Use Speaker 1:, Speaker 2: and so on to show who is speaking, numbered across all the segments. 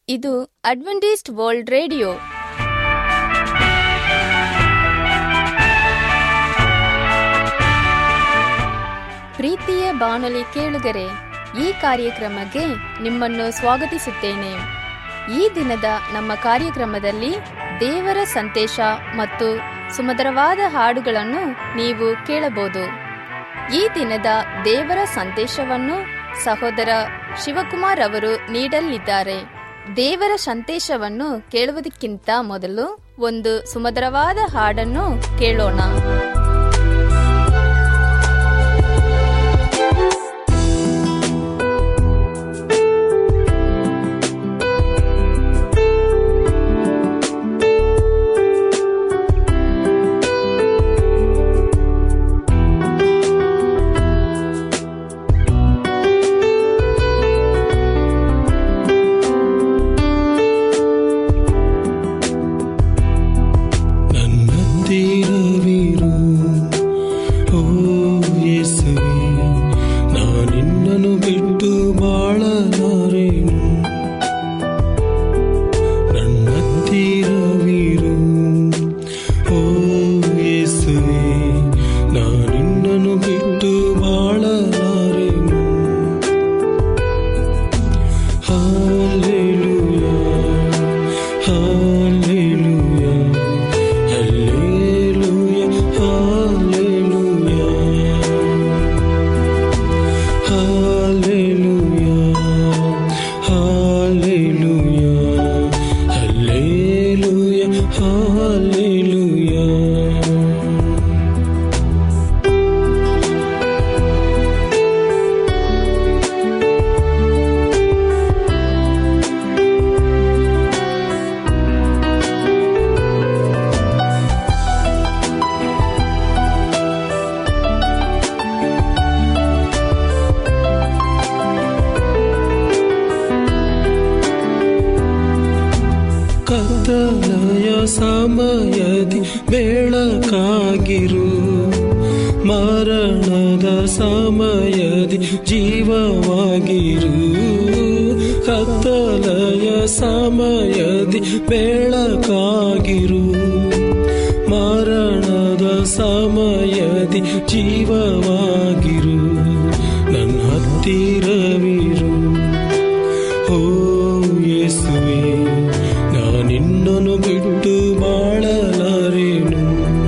Speaker 1: ಇದು Adventist world radio. ಪ್ರೀತಿಯ ಬಾನುಲಿ ಕೇಳುಗರೆ, ಈ ಕಾರ್ಯಕ್ರಮಕ್ಕೆ ನಿಮ್ಮನ್ನು ಸ್ವಾಗತಿಸುತ್ತೇನೆ. ಈ ದಿನದ ನಮ್ಮ ಕಾರ್ಯಕ್ರಮದಲ್ಲಿ ದೇವರ ಸಂದೇಶ ಮತ್ತು ಸುಮಧುರವಾದ ಹಾಡುಗಳನ್ನು ನೀವು ಕೇಳಬಹುದು. ಈ ದಿನದ ದೇವರ ಸಂದೇಶವನ್ನು ಸಹೋದರ ಶಿವಕುಮಾರ್ ಅವರು ನೀಡಲಿದ್ದಾರೆ. ದೇವರ ಸಂದೇಶವನ್ನು ಕೇಳುವುದಕ್ಕಿಂತ ಮೊದಲು ಒಂದು ಸುಮಧುರವಾದ ಹಾಡನ್ನು ಕೇಳೋಣ.
Speaker 2: ಸಮಯದಿ ಬೆಳಕಾಗಿರು, ಮರಣದ ಸಮಯದಿ ಜೀವವಾಗಿರು. ಕತ್ತಲೆಯ ಸಮಯದಿ ಬೆಳಕಾಗಿರು, ಮರಣದ ಸಮಯದಿ ಜೀವವಾಗಿರು. ನನ್ನ ಹತ್ತಿರವಿರು ಓ ಯೇಸುವೇ, ನಿನ್ನನ್ನು ಬಿಟ್ಟು ಬಾಳಲಾರೆನು.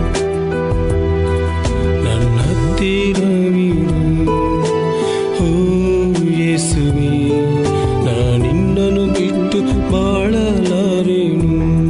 Speaker 2: ನನ್ನ ಹತ್ತಿರವಿರು ಓ ಯೇಸುವೇ, ನಿನ್ನನ್ನು ಬಿಟ್ಟು ಬಾಳಲಾರೆನು.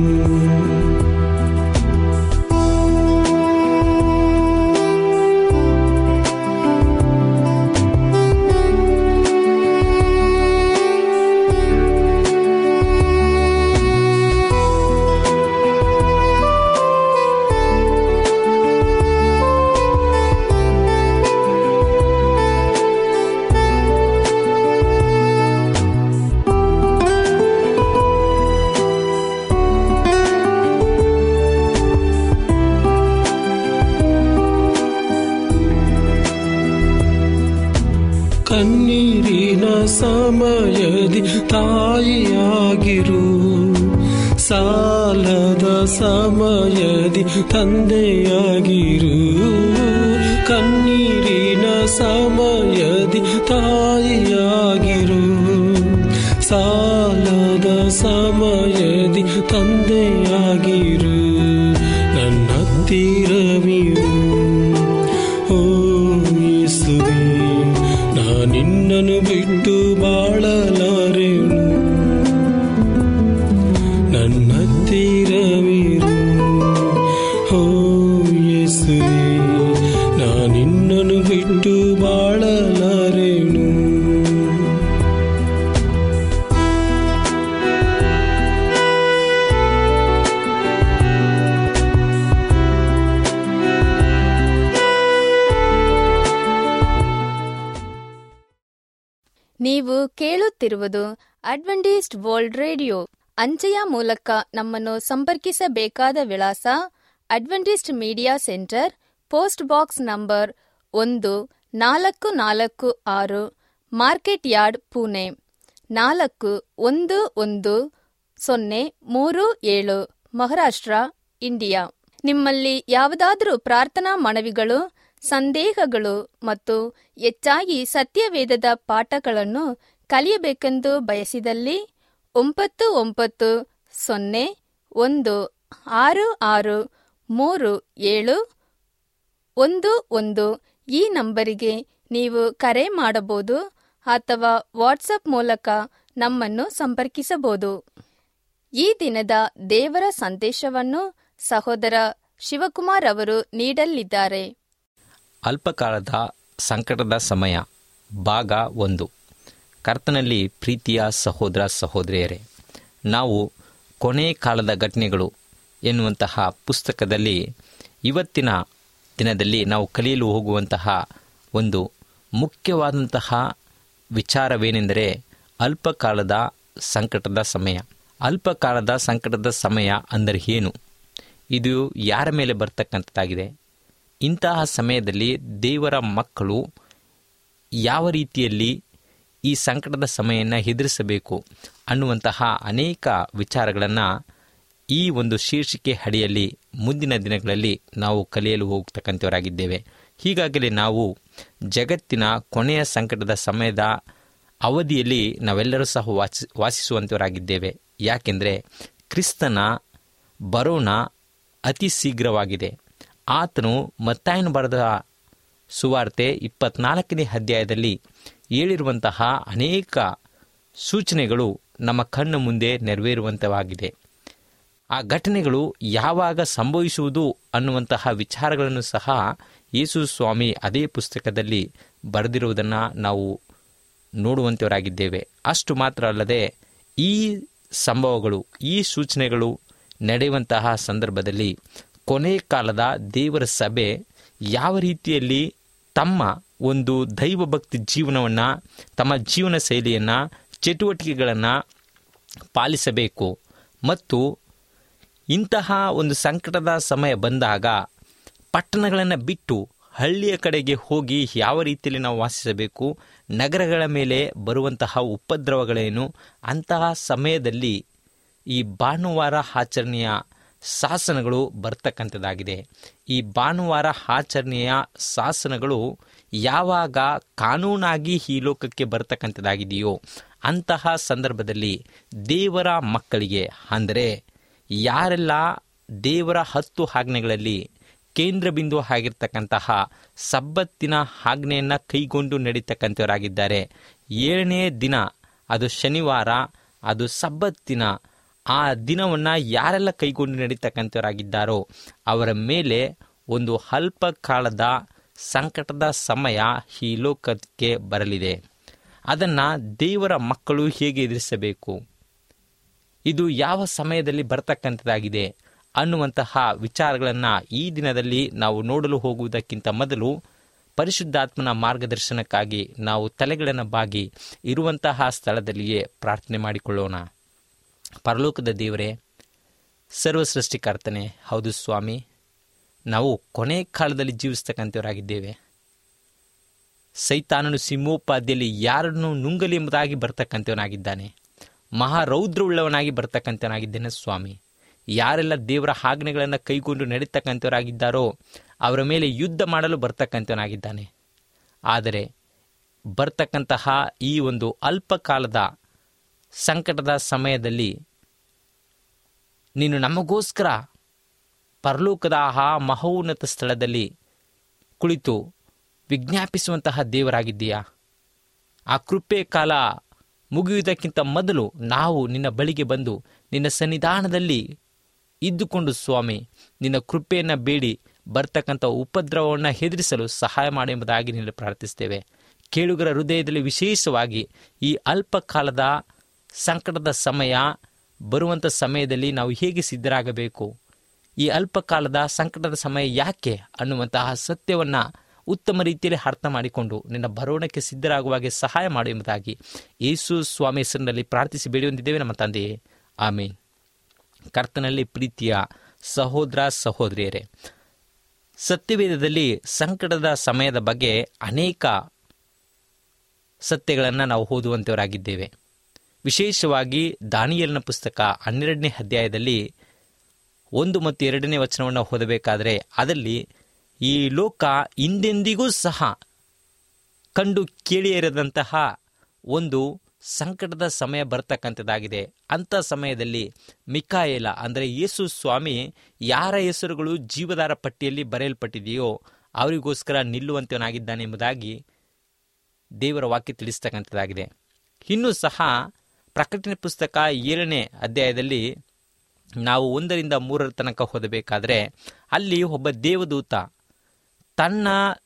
Speaker 2: ಕಣ್ಣೀರಿನ ಸಮಯದಿ ತಾಯಿಯಾಗಿರು, ಸಾಲದ ಸಮಯದಿ ತಂದೆಯಾಗಿರು. ಕಣ್ಣೀರಿನ ಸಮಯದಿ ತಾಯಿಯಾಗಿರು, ಸಾಲದ ಸಮಯದಿ ತಂದೆಯಾಗಿರು. ನನ್ನ ಹತ್ತಿರವಿರು ಓ ಯೇಸುವೇ, ನಿನ್ನನ್ನು ಬಿಟ್ಟು ಬಾಳಲಾರೆನು. ನನ್ನ ಹತ್ತಿರವಿರು ಓ ಯೇಸುವೇ, ನಿನ್ನನ್ನು ಬಿಟ್ಟು ಬಾಳಲಾರೆನು.
Speaker 1: ನೀವು ಕೇಳುತ್ತಿರುವುದು ಅಡ್ವೆಂಟಿಸ್ಟ್ ವರ್ಲ್ಡ್ ರೇಡಿಯೋ. ಅಂಚೆಯ ಮೂಲಕ ನಮ್ಮನ್ನು ಸಂಪರ್ಕಿಸಬೇಕಾದ ವಿಳಾಸ Adventist media centre, post box number 1446, market yard, Pune 4119 037 Maharashtra, India. ನಿಮ್ಮಲ್ಲಿ ಯಾವುದಾದರೂ ಪ್ರಾರ್ಥನಾ ಮನವಿಗಳು, ಸಂದೇಹಗಳು ಮತ್ತು ಹೆಚ್ಚಾಗಿ ಸತ್ಯವೇದದ ಪಾಠಗಳನ್ನು ಕಲಿಯಬೇಕೆಂದು ಬಯಸಿದಲ್ಲಿ 9916637711 ಈ ನಂಬರಿಗೆ ನೀವು ಕರೆ ಮಾಡಬಹುದು ಅಥವಾ ವಾಟ್ಸಪ್ ಮೂಲಕ ನಮ್ಮನ್ನು ಸಂಪರ್ಕಿಸಬಹುದು. ಈ ದಿನದ ದೇವರ ಸಂದೇಶವನ್ನು ಸಹೋದರ ಶಿವಕುಮಾರ್ ಅವರು ನೀಡಲಿದ್ದಾರೆ.
Speaker 3: ಅಲ್ಪಕಾಲದ ಸಂಕಟದ ಸಮಯ ಭಾಗ 1. ಕರ್ತನಲ್ಲಿ ಪ್ರೀತಿಯ ಸಹೋದರ ಸಹೋದರಿಯರೇ, ನಾವು ಕೊನೆ ಕಾಲದ ಘಟನೆಗಳು ಎನ್ನುವಂತಹ ಪುಸ್ತಕದಲ್ಲಿ ಇವತ್ತಿನ ದಿನದಲ್ಲಿ ನಾವು ಕಲಿಯಲು ಹೋಗುವಂತಹ ಒಂದು ಮುಖ್ಯವಾದಂತಹ ವಿಚಾರವೇನೆಂದರೆ ಅಲ್ಪಕಾಲದ ಸಂಕಟದ ಸಮಯ. ಅಲ್ಪಕಾಲದ ಸಂಕಟದ ಸಮಯ ಅಂದರೆ ಏನು? ಇದು ಯಾರ ಮೇಲೆ ಬರ್ತಕ್ಕಂಥದ್ದಾಗಿದೆ? ಇಂತಹ ಸಮಯದಲ್ಲಿ ದೇವರ ಮಕ್ಕಳು ಯಾವ ರೀತಿಯಲ್ಲಿ ಈ ಸಂಕಟದ ಸಮಯವನ್ನು ಎದುರಿಸಬೇಕು ಅನ್ನುವಂತಹ ಅನೇಕ ವಿಚಾರಗಳನ್ನು ಈ ಒಂದು ಶೀರ್ಷಿಕೆ ಅಡಿಯಲ್ಲಿ ಮುಂದಿನ ದಿನಗಳಲ್ಲಿ ನಾವು ಕಲಿಯಲು ಹೋಗ್ತಕ್ಕಂಥವರಾಗಿದ್ದೇವೆ. ಹೀಗಾಗಲೇ ನಾವು ಜಗತ್ತಿನ ಕೊನೆಯ ಸಂಕಟದ ಸಮಯದ ಅವಧಿಯಲ್ಲಿ ನಾವೆಲ್ಲರೂ ಸಹ ವಾಸಿಸುವಂಥವರಾಗಿದ್ದೇವೆ. ಯಾಕೆಂದರೆ ಕ್ರಿಸ್ತನ ಬರೋಣ ಅತಿ ಶೀಘ್ರವಾಗಿದೆ. ಆತನು ಮತ್ತಾಯನು ಬರೆದ ಸುವಾರ್ತೆ 24ನೇ ಅಧ್ಯಾಯದಲ್ಲಿ ಹೇಳಿರುವಂತಹ ಅನೇಕ ಸೂಚನೆಗಳು ನಮ್ಮ ಕಣ್ಣು ಮುಂದೆ ನೆರವೇರುವಂಥವಾಗಿದೆ. ಆ ಘಟನೆಗಳು ಯಾವಾಗ ಸಂಭವಿಸುವುದು ಅನ್ನುವಂತಹ ವಿಚಾರಗಳನ್ನು ಸಹ ಯೇಸು ಸ್ವಾಮಿ ಅದೇ ಪುಸ್ತಕದಲ್ಲಿ ಬರೆದಿರುವುದನ್ನು ನಾವು ನೋಡುವಂಥವರಾಗಿದ್ದೇವೆ. ಅಷ್ಟು ಮಾತ್ರ ಅಲ್ಲದೆ ಈ ಸಂಭವಗಳು, ಈ ಸೂಚನೆಗಳು ನಡೆಯುವಂತಹ ಸಂದರ್ಭದಲ್ಲಿ ಕೊನೆ ಕಾಲದ ದೇವರ ಸಭೆ ಯಾವ ರೀತಿಯಲ್ಲಿ ತಮ್ಮ ಒಂದು ದೈವಭಕ್ತಿ ಜೀವನವನ್ನು, ತಮ್ಮ ಜೀವನ ಶೈಲಿಯನ್ನು, ಚಟುವಟಿಕೆಗಳನ್ನು ಪಾಲಿಸಬೇಕು ಮತ್ತು ಇಂತಹ ಒಂದು ಸಂಕಟದ ಸಮಯ ಬಂದಾಗ ಪಟ್ಟಣಗಳನ್ನು ಬಿಟ್ಟು ಹಳ್ಳಿಯ ಕಡೆಗೆ ಹೋಗಿ ಯಾವ ರೀತಿಯಲ್ಲಿ ನಾವು ವಾಸಿಸಬೇಕು, ನಗರಗಳ ಮೇಲೆ ಬರುವಂತಹ ಉಪದ್ರವಗಳೇನು, ಅಂತಹ ಸಮಯದಲ್ಲಿ ಈ ಭಾನುವಾರ ಆಚರಣೆಯ ಶಾಸನಗಳು ಬರ್ತಕ್ಕಂಥದ್ದಾಗಿದೆ. ಈ ಭಾನುವಾರ ಆಚರಣೆಯ ಶಾಸನಗಳು ಯಾವಾಗ ಕಾನೂನಾಗಿ ಈ ಲೋಕಕ್ಕೆ ಬರ್ತಕ್ಕಂಥದ್ದಾಗಿದೆಯೋ ಅಂತಹ ಸಂದರ್ಭದಲ್ಲಿ ದೇವರ ಮಕ್ಕಳಿಗೆ, ಅಂದರೆ ಯಾರೆಲ್ಲ ದೇವರ 10 ಆಜ್ಞೆಗಳಲ್ಲಿ ಕೇಂದ್ರ ಬಿಂದು ಆಗಿರ್ತಕ್ಕಂತಹ ಸಬ್ಬತ್ತಿನ ಆಜ್ಞೆಯನ್ನು ಕೈಗೊಂಡು ನಡೀತಕ್ಕಂಥವರಾಗಿದ್ದಾರೆ, 7ನೇ ದಿನ ಅದು ಶನಿವಾರ, ಅದು ಸಬ್ಬತ್ತಿನ ಆ ದಿನವನ್ನು ಯಾರೆಲ್ಲ ಕೈಗೊಂಡು ನಡೀತಕ್ಕಂಥವರಾಗಿದ್ದಾರೋ ಅವರ ಮೇಲೆ ಒಂದು ಅಲ್ಪ ಕಾಲದ ಸಂಕಟದ ಸಮಯ ಈ ಲೋಕಕ್ಕೆ ಬರಲಿದೆ. ಅದನ್ನು ದೇವರ ಮಕ್ಕಳು ಹೇಗೆ ಎದುರಿಸಬೇಕು, ಇದು ಯಾವ ಸಮಯದಲ್ಲಿ ಬರ್ತಕ್ಕಂಥದ್ದಾಗಿದೆ ಅನ್ನುವಂತಹ ವಿಚಾರಗಳನ್ನು ಈ ದಿನದಲ್ಲಿ ನಾವು ನೋಡಲು ಹೋಗುವುದಕ್ಕಿಂತ ಮೊದಲು ಪರಿಶುದ್ಧಾತ್ಮನ ಮಾರ್ಗದರ್ಶನಕ್ಕಾಗಿ ನಾವು ತಲೆಗಳನ್ನು ಬಾಗಿ ಇರುವಂತಹ ಸ್ಥಳದಲ್ಲಿಯೇ ಪ್ರಾರ್ಥನೆ ಮಾಡಿಕೊಳ್ಳೋಣ. ಪರಲೋಕದ ದೇವರೇ, ಸರ್ವಸೃಷ್ಟಿಕರ್ತನೆ, ಹೌದು ಸ್ವಾಮಿ, ನಾವು ಕೊನೆ ಕಾಲದಲ್ಲಿ ಜೀವಿಸ್ತಕ್ಕಂಥವರಾಗಿದ್ದೇವೆ. ಸೈತಾನನು ಸಿಂಹೋಪಾದಿಯಲ್ಲಿ ಯಾರನ್ನು ನುಂಗಲಿ ಎಂಬುದಾಗಿ ಬರ್ತಕ್ಕಂಥವನಾಗಿದ್ದಾನೆ. ಮಹಾರೌದ್ರವುಳ್ಳವನಾಗಿ ಬರ್ತಕ್ಕಂಥವನಾಗಿದ್ದೇನೆ ಸ್ವಾಮಿ. ಯಾರೆಲ್ಲ ದೇವರ ಆಜ್ಞೆಗಳನ್ನು ಕೈಗೊಂಡು ನಡೀತಕ್ಕಂಥವರಾಗಿದ್ದಾರೋ ಅವರ ಮೇಲೆ ಯುದ್ಧ ಮಾಡಲು ಬರ್ತಕ್ಕಂಥವನಾಗಿದ್ದಾನೆ. ಆದರೆ ಬರ್ತಕ್ಕಂತಹ ಈ ಒಂದು ಅಲ್ಪ ಕಾಲದ ಸಂಕಟದ ಸಮಯದಲ್ಲಿ ನೀನು ನಮಗೋಸ್ಕರ ಪರಲೋಕದ ಆ ಮಹೋನ್ನತ ಸ್ಥಳದಲ್ಲಿ ಕುಳಿತು ವಿಜ್ಞಾಪಿಸುವಂತಹ ದೇವರಾಗಿದ್ದೀಯಾ? ಆ ಕೃಪೆ ಕಾಲ ಮುಗಿಯುವುದಕ್ಕಿಂತ ಮೊದಲು ನಾವು ನಿನ್ನ ಬಳಿಗೆ ಬಂದು ನಿನ್ನ ಸನ್ನಿಧಾನದಲ್ಲಿ ಇದ್ದುಕೊಂಡು ಸ್ವಾಮಿ ನಿನ್ನ ಕೃಪೆಯನ್ನು ಬೇಡಿ ಬರ್ತಕ್ಕಂಥ ಉಪದ್ರವವನ್ನು ಎದುರಿಸಲು ಸಹಾಯ ಮಾಡಿ ಎಂಬುದಾಗಿ ನಿನ್ನ ಪ್ರಾರ್ಥಿಸ್ತೇವೆ. ಕೇಳುಗರ ಹೃದಯದಲ್ಲಿ ವಿಶೇಷವಾಗಿ ಈ ಅಲ್ಪ ಕಾಲದ ಸಂಕಟದ ಸಮಯ ಬರುವಂಥ ಸಮಯದಲ್ಲಿ ನಾವು ಹೇಗೆ ಸಿದ್ಧರಾಗಬೇಕು, ಈ ಅಲ್ಪ ಕಾಲದ ಸಂಕಟದ ಸಮಯ ಯಾಕೆ ಅನ್ನುವಂತಹ ಸತ್ಯವನ್ನು ಉತ್ತಮ ರೀತಿಯಲ್ಲಿ ಅರ್ಥ ಮಾಡಿಕೊಂಡು ನಿನ್ನ ಬರೋಣಕ್ಕೆ ಸಿದ್ಧರಾಗುವಾಗೆ ಸಹಾಯ ಮಾಡು ಎಂಬುದಾಗಿ ಯೇಸು ಸ್ವಾಮಿ ಹೆಸರಿನಲ್ಲಿ ಪ್ರಾರ್ಥಿಸಿ ಬೇಡಿಕೊಂಡಿದ್ದೇವೆ ನಮ್ಮ ತಂದೆಯೇ, ಆಮೀನ್. ಕರ್ತನಲ್ಲಿ ಪ್ರೀತಿಯ ಸಹೋದರ ಸಹೋದರಿಯರೇ, ಸತ್ಯವೇದದಲ್ಲಿ ಸಂಕಟದ ಸಮಯದ ಬಗ್ಗೆ ಅನೇಕ ಸತ್ಯಗಳನ್ನು ನಾವು ಓದುವಂಥವರಾಗಿದ್ದೇವೆ. ವಿಶೇಷವಾಗಿ ದಾನಿಯೇಲನ ಪುಸ್ತಕ 12ನೇ ಅಧ್ಯಾಯದಲ್ಲಿ 1 ಮತ್ತು 2ನೇ ವಚನವನ್ನು ಓದಬೇಕಾದರೆ ಅದರಲ್ಲಿ ಈ ಲೋಕ ಹಿಂದೆಂದಿಗೂ ಸಹ ಕಂಡು ಕೇಳಿ ಇರದಂತಹ ಒಂದು ಸಂಕಟದ ಸಮಯ ಬರ್ತಕ್ಕಂಥದ್ದಾಗಿದೆ. ಅಂಥ ಸಮಯದಲ್ಲಿ ಮಿಕಾಯೇಲ ಅಂದರೆ ಯೇಸು ಸ್ವಾಮಿ ಯಾರ ಹೆಸರುಗಳು ಜೀವದಾರ ಪಟ್ಟಿಯಲ್ಲಿ ಬರೆಯಲ್ಪಟ್ಟಿದೆಯೋ ಅವರಿಗೋಸ್ಕರ ನಿಲ್ಲುವಂತವನಾಗಿದ್ದಾನೆ ಎಂಬುದಾಗಿ ದೇವರ ವಾಕ್ಯ ತಿಳಿಸ್ತಕ್ಕಂಥದ್ದಾಗಿದೆ. ಇನ್ನೂ ಸಹ ಪ್ರಕಟಣೆ ಪುಸ್ತಕ 7ನೇ ಅಧ್ಯಾಯದಲ್ಲಿ ನಾವು 1ರಿಂದ 3 ತನಕ ಓದಬೇಕಾದರೆ ಅಲ್ಲಿ ಒಬ್ಬ ದೇವದೂತ ತನ್ನ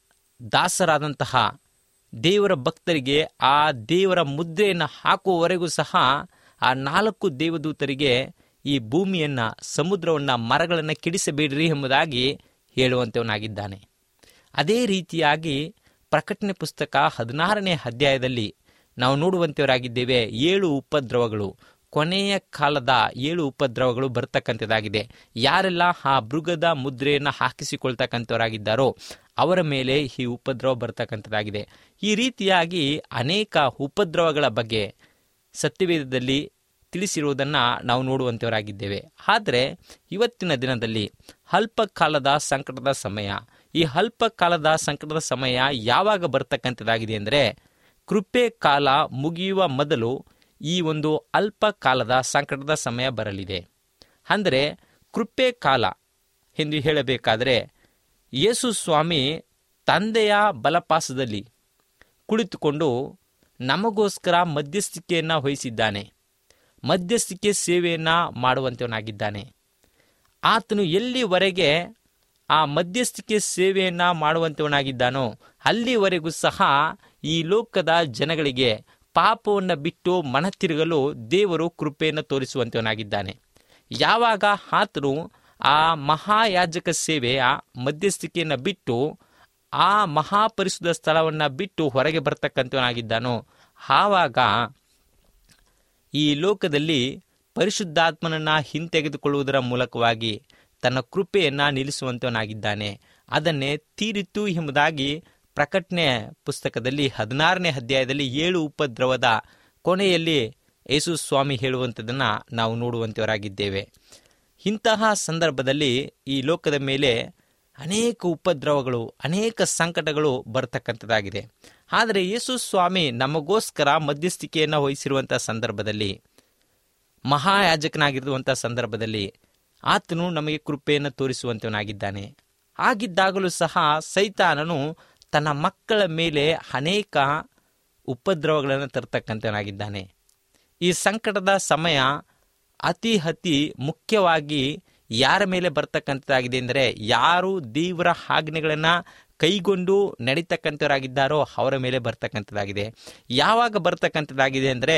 Speaker 3: ದಾಸರಾದಂತಹ ದೇವರ ಭಕ್ತರಿಗೆ ಆ ದೇವರ ಮುದ್ರೆಯನ್ನು ಹಾಕುವವರೆಗೂ ಸಹ ಆ 4 ದೇವದೂತರಿಗೆ ಈ ಭೂಮಿಯನ್ನು, ಸಮುದ್ರವನ್ನು, ಮರಗಳನ್ನು ಕೆಡಿಸಬೇಡ್ರಿ ಎಂಬುದಾಗಿ ಹೇಳುವಂತವನಾಗಿದ್ದಾನೆ. ಅದೇ ರೀತಿಯಾಗಿ ಪ್ರಕಟಣೆ ಪುಸ್ತಕ 16ನೇ ಅಧ್ಯಾಯದಲ್ಲಿ ನಾವು ನೋಡುವಂತವರಾಗಿದ್ದೇವೆ. 7 ಉಪದ್ರವಗಳು, ಕೊನೆಯ ಕಾಲದ 7 ಉಪದ್ರವಗಳು ಬರ್ತಕ್ಕಂಥದ್ದಾಗಿದೆ. ಯಾರೆಲ್ಲ ಆ ಮೃಗದ ಮುದ್ರೆಯನ್ನು ಹಾಕಿಸಿಕೊಳ್ತಕ್ಕಂಥವರಾಗಿದ್ದಾರೋ ಅವರ ಮೇಲೆ ಈ ಉಪದ್ರವ ಬರ್ತಕ್ಕಂಥದ್ದಾಗಿದೆ. ಈ ರೀತಿಯಾಗಿ ಅನೇಕ ಉಪದ್ರವಗಳ ಬಗ್ಗೆ ಸತ್ಯವೇದದಲ್ಲಿ ತಿಳಿಸಿರುವುದನ್ನು ನಾವು ನೋಡುವಂಥವರಾಗಿದ್ದೇವೆ. ಆದರೆ ಇವತ್ತಿನ ದಿನದಲ್ಲಿ ಅಲ್ಪ ಕಾಲದ ಸಂಕಟದ ಸಮಯ, ಈ ಅಲ್ಪ ಕಾಲದ ಸಂಕಟದ ಸಮಯ ಯಾವಾಗ ಬರ್ತಕ್ಕಂಥದ್ದಾಗಿದೆ ಅಂದರೆ ಕೃಪೆ ಕಾಲ ಮುಗಿಯುವ ಮೊದಲು ಈ ಒಂದು ಅಲ್ಪ ಕಾಲದ ಸಂಕಟದ ಸಮಯ ಬರಲಿದೆ. ಅಂದರೆ ಕೃಪೆ ಕಾಲ ಎಂದು ಹೇಳಬೇಕಾದರೆ ಯೇಸು ಸ್ವಾಮಿ ತಂದೆಯ ಬಲಪಾಸದಲ್ಲಿ ಕುಳಿತುಕೊಂಡು ನಮಗೋಸ್ಕರ ಮಧ್ಯಸ್ಥಿಕೆಯನ್ನು ವಹಿಸಿದ್ದಾನೆ, ಮಧ್ಯಸ್ಥಿಕೆ ಸೇವೆಯನ್ನು ಮಾಡುವಂತವನಾಗಿದ್ದಾನೆ. ಆತನು ಎಲ್ಲಿವರೆಗೆ ಆ ಮಧ್ಯಸ್ಥಿಕೆ ಸೇವೆಯನ್ನು ಮಾಡುವಂತವನಾಗಿದ್ದಾನೋ ಅಲ್ಲಿವರೆಗೂ ಸಹ ಈ ಲೋಕದ ಜನಗಳಿಗೆ ಪಾಪವನ್ನು ಬಿಟ್ಟು ಮನ ತಿರುಗಲು ದೇವರು ಕೃಪೆಯನ್ನು ತೋರಿಸುವಂತವನಾಗಿದ್ದಾನೆ. ಯಾವಾಗ ಆತನು ಆ ಮಹಾಯಾಜಕ ಸೇವೆಯ ಮಧ್ಯಸ್ಥಿಕೆಯನ್ನು ಬಿಟ್ಟು ಆ ಮಹಾಪರಿಶುದ್ಧ ಸ್ಥಳವನ್ನು ಬಿಟ್ಟು ಹೊರಗೆ ಬರ್ತಕ್ಕಂಥವನಾಗಿದ್ದಾನೋ ಆವಾಗ ಈ ಲೋಕದಲ್ಲಿ ಪರಿಶುದ್ಧಾತ್ಮನನ್ನು ಹಿಂತೆಗೆದುಕೊಳ್ಳುವುದರ ಮೂಲಕವಾಗಿ ತನ್ನ ಕೃಪೆಯನ್ನು ನಿಲ್ಲಿಸುವಂತವನಾಗಿದ್ದಾನೆ. ಅದನ್ನೇ ತೀರಿತು ಎಂಬುದಾಗಿ ಪ್ರಕಟಣೆ ಪುಸ್ತಕದಲ್ಲಿ 16ನೇ ಅಧ್ಯಾಯದಲ್ಲಿ 7 ಉಪದ್ರವದ ಕೊನೆಯಲ್ಲಿ ಯೇಸು ಸ್ವಾಮಿ ಹೇಳುವಂಥದ್ದನ್ನು ನಾವು ನೋಡುವಂತವರಾಗಿದ್ದೇವೆ. ಇಂತಹ ಸಂದರ್ಭದಲ್ಲಿ ಈ ಲೋಕದ ಮೇಲೆ ಅನೇಕ ಉಪದ್ರವಗಳು, ಅನೇಕ ಸಂಕಟಗಳು ಬರ್ತಕ್ಕಂಥದ್ದಾಗಿದೆ. ಆದರೆ ಯೇಸು ಸ್ವಾಮಿ ನಮಗೋಸ್ಕರ ಮಧ್ಯಸ್ಥಿಕೆಯನ್ನು ವಹಿಸಿರುವಂಥ ಸಂದರ್ಭದಲ್ಲಿ, ಮಹಾಯಾಜಕನಾಗಿರುವಂಥ ಸಂದರ್ಭದಲ್ಲಿ ಆತನು ನಮಗೆ ಕೃಪೆಯನ್ನು ತೋರಿಸುವಂತವನಾಗಿದ್ದಾನೆ. ಆಗಿದ್ದಾಗಲೂ ಸಹ ಸೈತಾನನು ತನ್ನ ಮಕ್ಕಳ ಮೇಲೆ ಅನೇಕ ಉಪದ್ರವಗಳನ್ನು ತರ್ತಕ್ಕಂಥವನಾಗಿದ್ದಾನೆ. ಈ ಸಂಕಟದ ಸಮಯ ಅತಿ ಮುಖ್ಯವಾಗಿ ಯಾರ ಮೇಲೆ ಬರ್ತಕ್ಕಂಥದ್ದಾಗಿದೆ ಅಂದರೆ ಯಾರು ದೇವರ ಆಜ್ಞೆಗಳನ್ನು ಕೈಗೊಂಡು ನಡೀತಕ್ಕಂಥವರಾಗಿದ್ದಾರೋ ಅವರ ಮೇಲೆ ಬರ್ತಕ್ಕಂಥದ್ದಾಗಿದೆ. ಯಾವಾಗ ಬರ್ತಕ್ಕಂಥದ್ದಾಗಿದೆ ಅಂದರೆ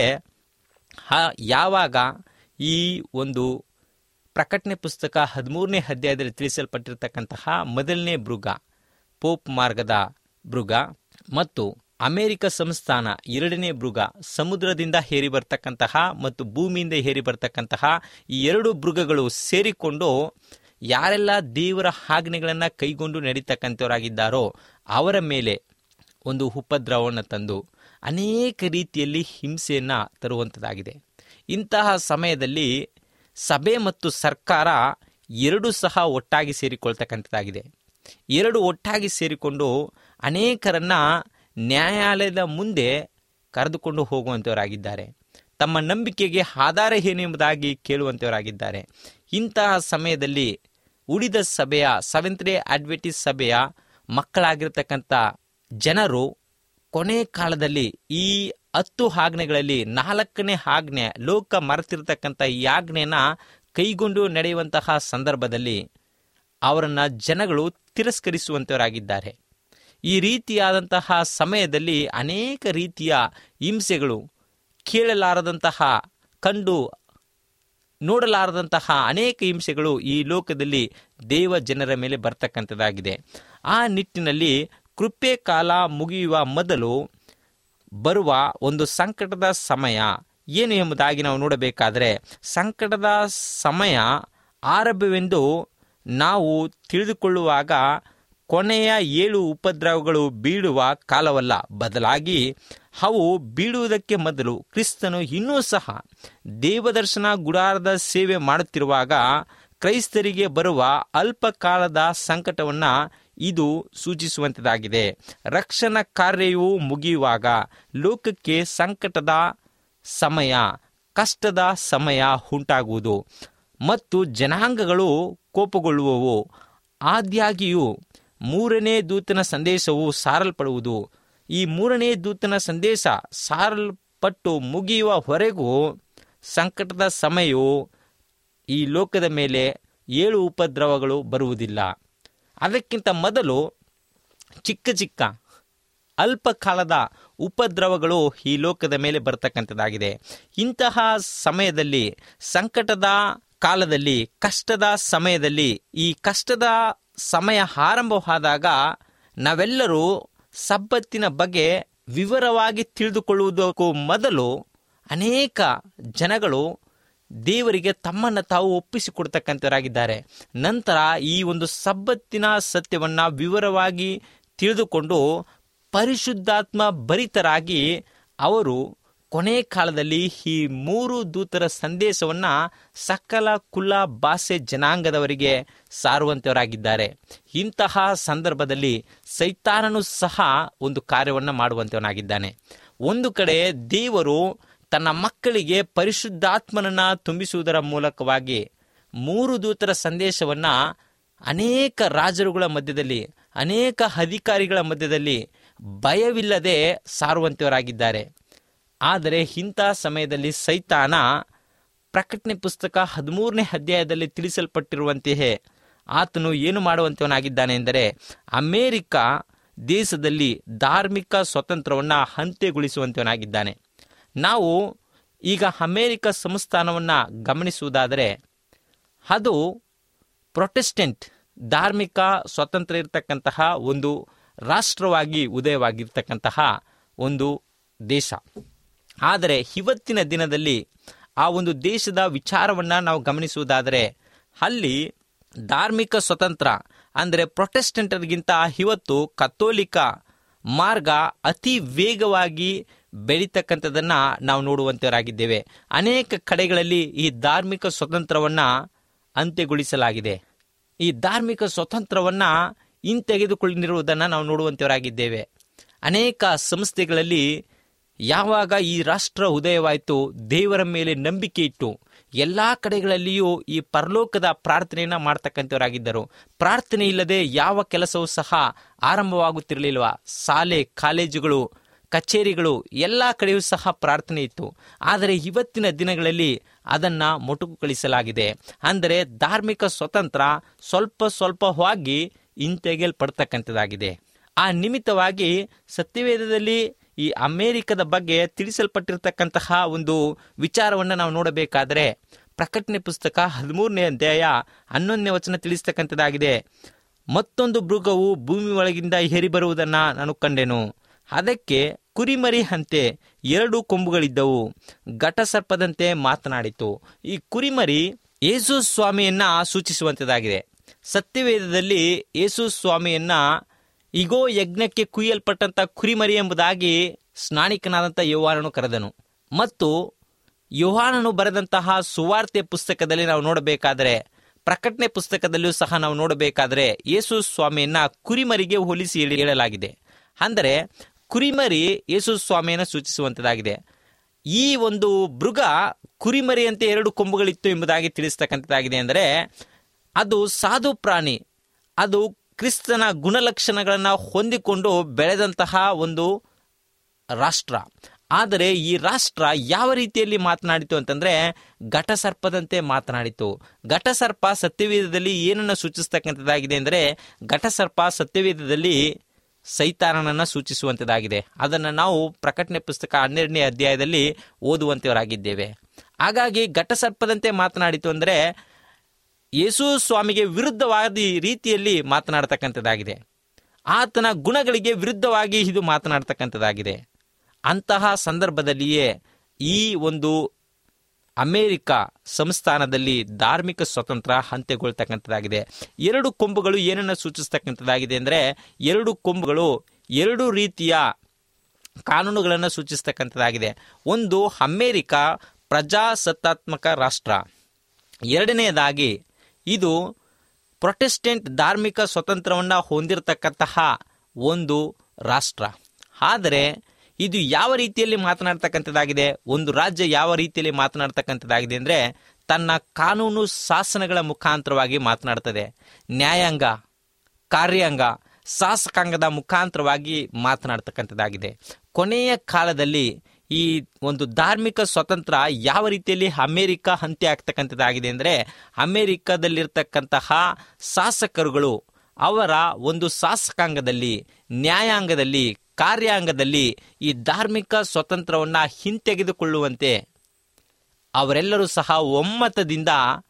Speaker 3: ಯಾವಾಗ ಈ ಒಂದು ಪ್ರಕಟಣೆ ಪುಸ್ತಕ 13ನೇ ಅಧ್ಯಾಯದಲ್ಲಿ ತಿಳಿಸಲ್ಪಟ್ಟಿರ್ತಕ್ಕಂತಹ ಮೊದಲನೇ ಮೃಗ, ಪೋಪ್ ಮಾರ್ಗದ ಮೃಗ ಮತ್ತು ಅಮೆರಿಕ ಸಂಸ್ಥಾನ 2ನೇ ಮೃಗ, ಸಮುದ್ರದಿಂದ ಹೇರಿ ಬರ್ತಕ್ಕಂತಹ ಮತ್ತು ಭೂಮಿಯಿಂದ ಹೇರಿ ಬರ್ತಕ್ಕಂತಹ ಈ 2 ಮೃಗಗಳು ಸೇರಿಕೊಂಡು ಯಾರೆಲ್ಲ ದೇವರ ಆಜ್ಞೆಗಳನ್ನು ಕೈಗೊಂಡು ನಡೀತಕ್ಕಂಥವರಾಗಿದ್ದಾರೋ ಅವರ ಮೇಲೆ ಒಂದು ಉಪದ್ರವವನ್ನು ತಂದು ಅನೇಕ ರೀತಿಯಲ್ಲಿ ಹಿಂಸೆಯನ್ನು ತರುವಂಥದ್ದಾಗಿದೆ. ಇಂತಹ ಸಮಯದಲ್ಲಿ ಸಭೆ ಮತ್ತು ಸರ್ಕಾರ 2 ಸಹ ಒಟ್ಟಾಗಿ ಸೇರಿಕೊಳ್ತಕ್ಕಂಥದ್ದಾಗಿದೆ. 2 ಒಟ್ಟಾಗಿ ಸೇರಿಕೊಂಡು ಅನೇಕರನ್ನ ನ್ಯಾಯಾಲಯದ ಮುಂದೆ ಕರೆದುಕೊಂಡು ಹೋಗುವಂಥವರಾಗಿದ್ದಾರೆ. ತಮ್ಮ ನಂಬಿಕೆಗೆ ಆಧಾರ ಏನು ಎಂಬುದಾಗಿ ಕೇಳುವಂಥವರಾಗಿದ್ದಾರೆ. ಇಂತಹ ಸಮಯದಲ್ಲಿ ಉಳಿದ ಸಭೆಯ ಸೆವೆಂತ್ ಡೇ ಅಡ್ವೆಂಟಿಸ್ಟ್ ಸಭೆಯ ಮಕ್ಕಳಾಗಿರ್ತಕ್ಕಂಥ ಜನರು ಕೊನೆ ಕಾಲದಲ್ಲಿ ಈ 10 ಆಜ್ಞೆಗಳಲ್ಲಿ 4ನೇ ಆಜ್ಞೆ, ಲೋಕ ಮರೆತಿರ್ತಕ್ಕಂಥ ಈ ಆಜ್ಞೆಯನ್ನು ಕೈಗೊಂಡು ನಡೆಯುವಂತಹ ಸಂದರ್ಭದಲ್ಲಿ ಅವರನ್ನು ಜನಗಳು ತಿರಸ್ಕರಿಸುವಂಥವರಾಗಿದ್ದಾರೆ. ಈ ರೀತಿಯಾದಂತಹ ಸಮಯದಲ್ಲಿ ಅನೇಕ ರೀತಿಯ ಹಿಂಸೆಗಳು, ಕೇಳಲಾರದಂತಹ, ಕಂಡು ನೋಡಲಾರದಂತಹ ಅನೇಕ ಹಿಂಸೆಗಳು ಈ ಲೋಕದಲ್ಲಿ ದೇವ ಜನರ ಮೇಲೆ ಬರ್ತಕ್ಕಂಥದ್ದಾಗಿದೆ. ಆ ನಿಟ್ಟಿನಲ್ಲಿ ಕೃಪೆ ಕಾಲ ಮುಗಿಯುವ ಮೊದಲು ಬರುವ ಒಂದು ಸಂಕಟದ ಸಮಯ ಏನು ಎಂಬುದಾಗಿ ನಾವು ನೋಡಬೇಕಾದರೆ, ಸಂಕಟದ ಸಮಯ ಆರಂಭವೆಂದು ನಾವು ತಿಳಿದುಕೊಳ್ಳುವಾಗ ಕೊನೆಯ 7 ಉಪದ್ರವಗಳು ಬೀಳುವ ಕಾಲವಲ್ಲ, ಬದಲಾಗಿ ಅವು ಬೀಳುವುದಕ್ಕೆ ಮೊದಲು ಕ್ರಿಸ್ತನು ಇನ್ನೂ ಸಹ ದೇವದರ್ಶನ ಗುಡಾರದ ಸೇವೆ ಮಾಡುತ್ತಿರುವಾಗ ಕ್ರೈಸ್ತರಿಗೆ ಬರುವ ಅಲ್ಪ ಕಾಲದ ಸಂಕಟವನ್ನು ಇದು ಸೂಚಿಸುವಂಥದ್ದಾಗಿದೆ. ರಕ್ಷಣಾ ಕಾರ್ಯವು ಮುಗಿಯುವಾಗ ಲೋಕಕ್ಕೆ ಸಂಕಟದ ಸಮಯ, ಕಷ್ಟದ ಸಮಯ ಉಂಟಾಗುವುದು ಮತ್ತು ಜನಾಂಗಗಳು ಕೋಪಗೊಳ್ಳುವವು. ಆದಾಗ್ಯೂ ಮೂರನೇ ದೂತನ ಸಂದೇಶವು ಸಾರಲ್ಪಡುವುದು. ಈ ಮೂರನೇ ದೂತನ ಸಂದೇಶ ಸಾರಲ್ಪಟ್ಟು ಮುಗಿಯುವವರೆಗೂ ಸಂಕಟದ ಸಮಯವು ಈ ಲೋಕದ ಮೇಲೆ 7 ಉಪದ್ರವಗಳು ಬರುವುದಿಲ್ಲ. ಅದಕ್ಕಿಂತ ಮೊದಲು ಚಿಕ್ಕ ಚಿಕ್ಕ ಅಲ್ಪ ಕಾಲದ ಉಪದ್ರವಗಳು ಈ ಲೋಕದ ಮೇಲೆ ಬರ್ತಕ್ಕಂಥದ್ದಾಗಿದೆ. ಇಂತಹ ಸಮಯದಲ್ಲಿ, ಸಂಕಟದ ಕಾಲದಲ್ಲಿ, ಕಷ್ಟದ ಸಮಯದಲ್ಲಿ, ಈ ಕಷ್ಟದ ಸಮಯ ಆರಂಭವಾದಾಗ ನಾವೆಲ್ಲರೂ ಸಬ್ಬತ್ತಿನ ಬಗ್ಗೆ ವಿವರವಾಗಿ ತಿಳಿದುಕೊಳ್ಳುವುದಕ್ಕೂ ಮೊದಲು ಅನೇಕ ಜನಗಳು ದೇವರಿಗೆ ತಮ್ಮನ್ನು ತಾವು ಒಪ್ಪಿಸಿಕೊಡ್ತಕ್ಕಂಥವರಾಗಿದ್ದಾರೆ. ನಂತರ ಈ ಒಂದು ಸಬ್ಬತ್ತಿನ ಸತ್ಯವನ್ನು ವಿವರವಾಗಿ ತಿಳಿದುಕೊಂಡು ಪರಿಶುದ್ಧಾತ್ಮ ಭರಿತರಾಗಿ ಅವರು ಕೊನೆ ಕಾಲದಲ್ಲಿ ಈ 3 ದೂತರ ಸಂದೇಶವನ್ನು ಸಕಲ ಕುಲ ಭಾಷೆ ಜನಾಂಗದವರಿಗೆ ಸಾರುವಂಥವರಾಗಿದ್ದಾರೆ. ಇಂತಹ ಸಂದರ್ಭದಲ್ಲಿ ಸೈತಾನನು ಸಹ ಒಂದು ಕಾರ್ಯವನ್ನು ಮಾಡುವಂಥವನಾಗಿದ್ದಾನೆ. ಒಂದು ಕಡೆ ದೇವರು ತನ್ನ ಮಕ್ಕಳಿಗೆ ಪರಿಶುದ್ಧಾತ್ಮನನ್ನು ತುಂಬಿಸುವುದರ ಮೂಲಕವಾಗಿ 3 ದೂತರ ಸಂದೇಶವನ್ನು ಅನೇಕ ರಾಜರುಗಳ ಮಧ್ಯದಲ್ಲಿ, ಅನೇಕ ಅಧಿಕಾರಿಗಳ ಮಧ್ಯದಲ್ಲಿ ಭಯವಿಲ್ಲದೆ ಸಾರುವಂಥವರಾಗಿದ್ದಾರೆ. ಆದರೆ ಇಂಥ ಸಮಯದಲ್ಲಿ ಸೈತಾನ ಪ್ರಕಟಣೆ ಪುಸ್ತಕ 13ನೇ ಅಧ್ಯಾಯದಲ್ಲಿ ತಿಳಿಸಲ್ಪಟ್ಟಿರುವಂತೆಯೇ ಆತನು ಏನು ಮಾಡುವಂಥವನಾಗಿದ್ದಾನೆ ಎಂದರೆ, ಅಮೇರಿಕ ದೇಶದಲ್ಲಿ ಧಾರ್ಮಿಕ ಸ್ವಾತಂತ್ರ್ಯವನ್ನು ಅಂತ್ಯಗೊಳಿಸುವಂಥವನಾಗಿದ್ದಾನೆ. ನಾವು ಈಗ ಅಮೇರಿಕ ಸಂಸ್ಥಾನವನ್ನು ಗಮನಿಸುವುದಾದರೆ ಅದು ಪ್ರೊಟೆಸ್ಟೆಂಟ್ ಧಾರ್ಮಿಕ ಸ್ವಾತಂತ್ರ್ಯ ಇರತಕ್ಕಂತಹ ಒಂದು ರಾಷ್ಟ್ರವಾಗಿ ಉದಯವಾಗಿರ್ತಕ್ಕಂತಹ ಒಂದು ದೇಶ. ಆದರೆ ಇವತ್ತಿನ ದಿನದಲ್ಲಿ ಆ ಒಂದು ದೇಶದ ವಿಚಾರವನ್ನು ನಾವು ಗಮನಿಸುವುದಾದರೆ ಅಲ್ಲಿ ಧಾರ್ಮಿಕ ಸ್ವತಂತ್ರ ಅಂದರೆ ಪ್ರೊಟೆಸ್ಟೆಂಟರಿಗಿಂತ ಇವತ್ತು ಕಥೋಲಿಕ ಮಾರ್ಗ ಅತಿ ವೇಗವಾಗಿ ಬೆಳೀತಕ್ಕಂಥದ್ದನ್ನು ನಾವು ನೋಡುವಂತವರಾಗಿದ್ದೇವೆ. ಅನೇಕ ಕಡೆಗಳಲ್ಲಿ ಈ ಧಾರ್ಮಿಕ ಸ್ವತಂತ್ರವನ್ನು ಅಂತ್ಯಗೊಳಿಸಲಾಗಿದೆ. ಈ ಧಾರ್ಮಿಕ ಸ್ವತಂತ್ರವನ್ನು ಹಿಂತೆಗೆದುಕೊಂಡಿರುವುದನ್ನು ನಾವು ನೋಡುವಂತವರಾಗಿದ್ದೇವೆ. ಅನೇಕ ಸಂಸ್ಥೆಗಳಲ್ಲಿ ಯಾವಾಗ ಈ ರಾಷ್ಟ್ರ ಉದಯವಾಯಿತು, ದೇವರ ಮೇಲೆ ನಂಬಿಕೆ ಇಟ್ಟು ಎಲ್ಲ ಕಡೆಗಳಲ್ಲಿಯೂ ಈ ಪರಲೋಕದ ಪ್ರಾರ್ಥನೆಯನ್ನು ಮಾಡ್ತಕ್ಕಂಥವರಾಗಿದ್ದರು. ಪ್ರಾರ್ಥನೆ ಇಲ್ಲದೆ ಯಾವ ಕೆಲಸವೂ ಸಹ ಆರಂಭವಾಗುತ್ತಿರಲಿಲ್ವ. ಶಾಲೆ, ಕಾಲೇಜುಗಳು, ಕಚೇರಿಗಳು ಎಲ್ಲ ಕಡೆಯೂ ಸಹ ಪ್ರಾರ್ಥನೆ ಇತ್ತು. ಆದರೆ ಇವತ್ತಿನ ದಿನಗಳಲ್ಲಿ ಅದನ್ನು ಮೊಟಕುಗೊಳಿಸಲಾಗಿದೆ. ಅಂದರೆ ಧಾರ್ಮಿಕ ಸ್ವತಂತ್ರ ಸ್ವಲ್ಪ ಸ್ವಲ್ಪವಾಗಿ ಹಿಂತೆಗೆಯಲ್ಪಡ್ತಕ್ಕಂಥದ್ದಾಗಿದೆ. ಆ ನಿಮಿತ್ತವಾಗಿ ಸತ್ಯವೇದದಲ್ಲಿ ಈ ಅಮೇರಿಕದ ಬಗ್ಗೆ ತಿಳಿಸಲ್ಪಟ್ಟಿರ್ತಕ್ಕಂತಹ ಒಂದು ವಿಚಾರವನ್ನು ನಾವು ನೋಡಬೇಕಾದರೆ ಪ್ರಕಟಣೆ ಪುಸ್ತಕ 13ನೇ ಅಧ್ಯಾಯ 11ನೇ ವಚನ ತಿಳಿಸ್ತಕ್ಕಂಥದ್ದಾಗಿದೆ. ಮತ್ತೊಂದು ಮೃಗವು ಭೂಮಿ ಒಳಗಿಂದ ಏರಿ ಬರುವುದನ್ನು ನಾನು ಕಂಡೆನು. ಅದಕ್ಕೆ ಕುರಿಮರಿ ಅಂತೆ 2 ಕೊಂಬುಗಳಿದ್ದವು, ಘಟಸರ್ಪದಂತೆ ಮಾತನಾಡಿತು. ಈ ಕುರಿಮರಿ ಯೇಸು ಸ್ವಾಮಿಯನ್ನ ಸೂಚಿಸುವಂಥದ್ದಾಗಿದೆ. ಸತ್ಯವೇದದಲ್ಲಿ ಯೇಸು ಸ್ವಾಮಿಯನ್ನ ಇಗೋ ಯಜ್ಞಕ್ಕೆ ಕುಯ್ಯಲ್ಪಟ್ಟಂಥ ಕುರಿಮರಿ ಎಂಬುದಾಗಿ ಸ್ನಾನಿಕನಾದಂಥ ಯೋಹಾನನು ಕರೆದನು. ಮತ್ತು ಯೋಹಾನನು ಬರೆದಂತಹ ಸುವಾರ್ತೆ ಪುಸ್ತಕದಲ್ಲಿ ನಾವು ನೋಡಬೇಕಾದರೆ, ಪ್ರಕಟಣೆ ಪುಸ್ತಕದಲ್ಲಿಯೂ ಸಹ ನಾವು ನೋಡಬೇಕಾದರೆ ಯೇಸು ಸ್ವಾಮಿಯನ್ನ ಕುರಿಮರಿಗೆ ಹೋಲಿಸಿ ಹೇಳಲಾಗಿದೆ. ಅಂದರೆ ಕುರಿಮರಿ ಯೇಸು ಸ್ವಾಮಿಯನ್ನು ಸೂಚಿಸುವಂಥದ್ದಾಗಿದೆ. ಈ ಒಂದು ಮೃಗ ಕುರಿಮರಿಯಂತೆ 2 ಕೊಂಬುಗಳಿತ್ತು ಎಂಬುದಾಗಿ ತಿಳಿಸ್ತಕ್ಕಂಥದ್ದಾಗಿದೆ. ಅಂದರೆ ಅದು ಸಾಧು ಪ್ರಾಣಿ, ಅದು ಕ್ರಿಸ್ತನ ಗುಣಲಕ್ಷಣಗಳನ್ನು ಹೊಂದಿಕೊಂಡು ಬೆಳೆದಂತಹ ಒಂದು ರಾಷ್ಟ್ರ. ಆದರೆ ಈ ರಾಷ್ಟ್ರ ಯಾವ ರೀತಿಯಲ್ಲಿ ಮಾತನಾಡಿತು ಅಂತಂದರೆ ಘಟಸರ್ಪದಂತೆ ಮಾತನಾಡಿತು. ಘಟಸರ್ಪ ಸತ್ಯವೇದದಲ್ಲಿ ಏನನ್ನು ಸೂಚಿಸ್ತಕ್ಕಂಥದ್ದಾಗಿದೆ ಅಂದರೆ, ಘಟಸರ್ಪ ಸತ್ಯವೇದದಲ್ಲಿ ಸೈತಾನನನ್ನು ಸೂಚಿಸುವಂಥದ್ದಾಗಿದೆ. ಅದನ್ನು ನಾವು ಪ್ರಕಟಣೆ ಪುಸ್ತಕ 12ನೇ ಅಧ್ಯಾಯದಲ್ಲಿ ಓದುವಂಥವರಾಗಿದ್ದೇವೆ. ಹಾಗಾಗಿ ಘಟಸರ್ಪದಂತೆ ಮಾತನಾಡಿತು ಅಂದರೆ ಯೇಸು ಸ್ವಾಮಿಗೆ ವಿರುದ್ಧವಾದ ರೀತಿಯಲ್ಲಿ ಮಾತನಾಡ್ತಕ್ಕಂಥದ್ದಾಗಿದೆ. ಆತನ ಗುಣಗಳಿಗೆ ವಿರುದ್ಧವಾಗಿ ಇದು ಮಾತನಾಡ್ತಕ್ಕಂಥದ್ದಾಗಿದೆ. ಅಂತಹ ಸಂದರ್ಭದಲ್ಲಿಯೇ ಈ ಒಂದು ಅಮೇರಿಕ ಸಂಸ್ಥಾನದಲ್ಲಿ ಧಾರ್ಮಿಕ ಸ್ವಾತಂತ್ರ್ಯ ಅಂತ್ಯಗೊಳ್ತಕ್ಕಂಥದ್ದಾಗಿದೆ. 2 ಕೊಂಬುಗಳು ಏನನ್ನು ಸೂಚಿಸ್ತಕ್ಕಂಥದ್ದಾಗಿದೆ ಅಂದರೆ, 2 ಕೊಂಬುಗಳು 2 ರೀತಿಯ ಕಾನೂನುಗಳನ್ನು ಸೂಚಿಸ್ತಕ್ಕಂಥದ್ದಾಗಿದೆ. ಒಂದು ಅಮೇರಿಕ ಪ್ರಜಾಸತ್ತಾತ್ಮಕ ರಾಷ್ಟ್ರ, ಎರಡನೆಯದಾಗಿ ಇದು ಪ್ರೊಟೆಸ್ಟೆಂಟ್ ಧಾರ್ಮಿಕ ಸ್ವಾತಂತ್ರ್ಯವನ್ನು ಹೊಂದಿರತಕ್ಕಂತಹ ಒಂದು ರಾಷ್ಟ್ರ. ಆದರೆ ಇದು ಯಾವ ರೀತಿಯಲ್ಲಿ ಮಾತನಾಡ್ತಕ್ಕಂಥದ್ದಾಗಿದೆ, ಒಂದು ರಾಜ್ಯ ಯಾವ ರೀತಿಯಲ್ಲಿ ಮಾತನಾಡ್ತಕ್ಕಂಥದ್ದಾಗಿದೆ ಅಂದರೆ, ತನ್ನ ಕಾನೂನು ಶಾಸನಗಳ ಮುಖಾಂತರವಾಗಿ ಮಾತನಾಡ್ತದೆ. ನ್ಯಾಯಾಂಗ, ಕಾರ್ಯಾಂಗ, ಶಾಸಕಾಂಗದ ಮುಖಾಂತರವಾಗಿ ಮಾತನಾಡ್ತಕ್ಕಂಥದ್ದಾಗಿದೆ. ಕೊನೆಯ ಕಾಲದಲ್ಲಿ ಈ ಒಂದು ಧಾರ್ಮಿಕ ಸ್ವಾತಂತ್ರ್ಯ ಯಾವ ರೀತಿಯಲ್ಲಿ ಅಮೇರಿಕ ಅಂತ್ಯ ಆಗ್ತಕ್ಕಂಥದ್ದಾಗಿದೆ ಅಂದರೆ, ಅಮೇರಿಕದಲ್ಲಿರ್ತಕ್ಕಂತಹ ಶಾಸಕರುಗಳು ಅವರ ಒಂದು ಶಾಸಕಾಂಗದಲ್ಲಿ, ನ್ಯಾಯಾಂಗದಲ್ಲಿ, ಕಾರ್ಯಾಂಗದಲ್ಲಿ ಈ ಧಾರ್ಮಿಕ ಸ್ವಾತಂತ್ರ್ಯವನ್ನು ಹಿಂತೆಗೆದುಕೊಳ್ಳುವಂತೆ ಅವರೆಲ್ಲರೂ ಸಹ ಒಮ್ಮತದಿಂದ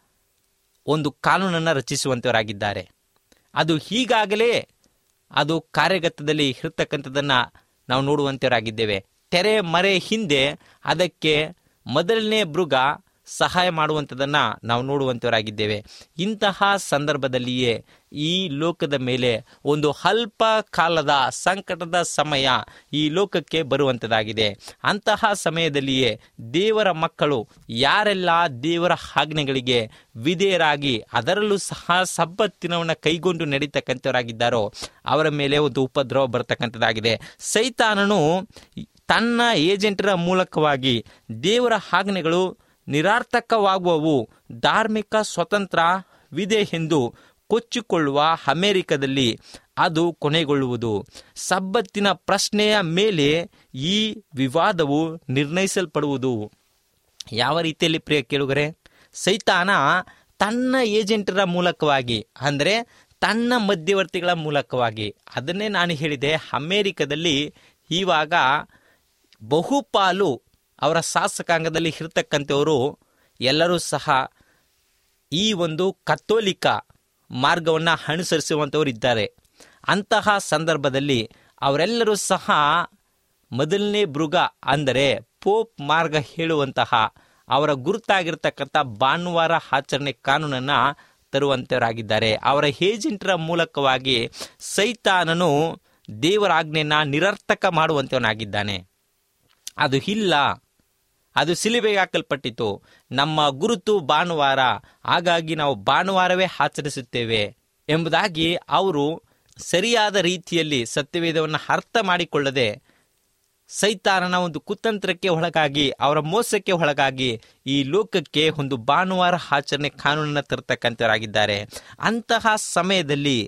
Speaker 3: ಒಂದು ಕಾನೂನನ್ನು ರಚಿಸುವಂತವರಾಗಿದ್ದಾರೆ. ಅದು ಈಗಾಗಲೇ ಅದು ಕಾರ್ಯಗತದಲ್ಲಿ ಇರತಕ್ಕಂಥದ್ದನ್ನು ನಾವು ನೋಡುವಂತವರಾಗಿದ್ದೇವೆ. ತೆರೆ ಮರೆ ಹಿಂದೆ ಅದಕ್ಕೆ ಮೊದಲನೇ ಮೃಗ ಸಹಾಯ ಮಾಡುವಂಥದ್ದನ್ನು ನಾವು ನೋಡುವಂತವರಾಗಿದ್ದೇವೆ. ಇಂತಹ ಸಂದರ್ಭದಲ್ಲಿಯೇ ಈ ಲೋಕದ ಮೇಲೆ ಒಂದು ಅಲ್ಪ ಕಾಲದ ಸಂಕಟದ ಸಮಯ ಈ ಲೋಕಕ್ಕೆ ಬರುವಂಥದ್ದಾಗಿದೆ. ಅಂತಹ ಸಮಯದಲ್ಲಿಯೇ ದೇವರ ಮಕ್ಕಳು ಯಾರೆಲ್ಲ ದೇವರ ಆಜ್ಞೆಗಳಿಗೆ ವಿಧೇಯರಾಗಿ ಅದರಲ್ಲೂ ಸಹ ಸಬ್ಬತ್ತಿನವನ್ನು ಕೈಗೊಂಡು ನಡೀತಕ್ಕಂಥವರಾಗಿದ್ದಾರೋ ಅವರ ಮೇಲೆ ಒಂದು ಉಪದ್ರವ ಬರ್ತಕ್ಕಂಥದ್ದಾಗಿದೆ. ಸೈತಾನನು ತನ್ನ ಏಜೆಂಟರ ಮೂಲಕವಾಗಿ ದೇವರ ಆಜ್ಞೆಗಳು ನಿರಾರ್ಥಕವಾಗುವವು, ಧಾರ್ಮಿಕ ಸ್ವತಂತ್ರವಿದೆ ಎಂದು ಕೊಚ್ಚಿಕೊಳ್ಳುವ ಅಮೆರಿಕದಲ್ಲಿ ಅದು ಕೊನೆಗೊಳ್ಳುವುದು. ಸಬ್ಬತ್ತಿನ ಪ್ರಶ್ನೆಯ ಮೇಲೆ ಈ ವಿವಾದವು ನಿರ್ಣಯಿಸಲ್ಪಡುವುದು. ಯಾವ ರೀತಿಯಲ್ಲಿ ಪ್ರಿಯ ಕೇಳುಗರೆ, ಸೈತಾನ ತನ್ನ ಏಜೆಂಟರ ಮೂಲಕವಾಗಿ, ಅಂದರೆ ತನ್ನ ಮಧ್ಯವರ್ತಿಗಳ ಮೂಲಕವಾಗಿ, ಅದನ್ನೇ ನಾನು ಹೇಳಿದೆ, ಅಮೆರಿಕದಲ್ಲಿ ಇವಾಗ ಬಹುಪಾಲು ಅವರ ಶಾಸಕಾಂಗದಲ್ಲಿ ಇರತಕ್ಕಂಥವರು ಎಲ್ಲರೂ ಸಹ ಈ ಒಂದು ಕಥೋಲಿಕ ಮಾರ್ಗವನ್ನು ಅನುಸರಿಸುವಂಥವರು ಇದ್ದಾರೆ. ಅಂತಹ ಸಂದರ್ಭದಲ್ಲಿ ಅವರೆಲ್ಲರೂ ಸಹ ಮೊದಲನೇ ಮೃಗ ಅಂದರೆ ಪೋಪ್ ಮಾರ್ಗ ಹೇಳುವಂತಹ ಅವರ ಗುರುತಾಗಿರ್ತಕ್ಕಂಥ ಭಾನುವಾರ ಆಚರಣೆ ಕಾನೂನನ್ನು ತರುವಂತವರಾಗಿದ್ದಾರೆ. ಅವರ ಏಜೆಂಟರ ಮೂಲಕವಾಗಿ ಸೈತಾನನು ದೇವರ ಆಜ್ಞೆಯನ್ನು ನಿರರ್ಥಕ ಮಾಡುವಂತವನಾಗಿದ್ದಾನೆ. ಅದು ಇಲ್ಲ, ಅದು ಸಿಲುಬೆಗೆ ಹಾಕಲ್ಪಟ್ಟಿತು, ನಮ್ಮ ಗುರುತು ಭಾನುವಾರ, ಹಾಗಾಗಿ ನಾವು ಭಾನುವಾರವೇ ಆಚರಿಸುತ್ತೇವೆ ಎಂಬುದಾಗಿ ಅವರು ಸರಿಯಾದ ರೀತಿಯಲ್ಲಿ ಸತ್ಯವೇದವನ್ನು ಅರ್ಥ ಮಾಡಿಕೊಳ್ಳದೆ ಸೈತಾನನ ಒಂದು ಕುತಂತ್ರಕ್ಕೆ ಒಳಗಾಗಿ, ಅವರ ಮೋಸಕ್ಕೆ ಒಳಗಾಗಿ ಈ ಲೋಕಕ್ಕೆ ಒಂದು ಭಾನುವಾರ ಆಚರಣೆ ಕಾನೂನನ್ನು ತರತಕ್ಕಂಥವರಾಗಿದ್ದಾರೆ. ಅಂತಹ ಸಮಯದಲ್ಲಿ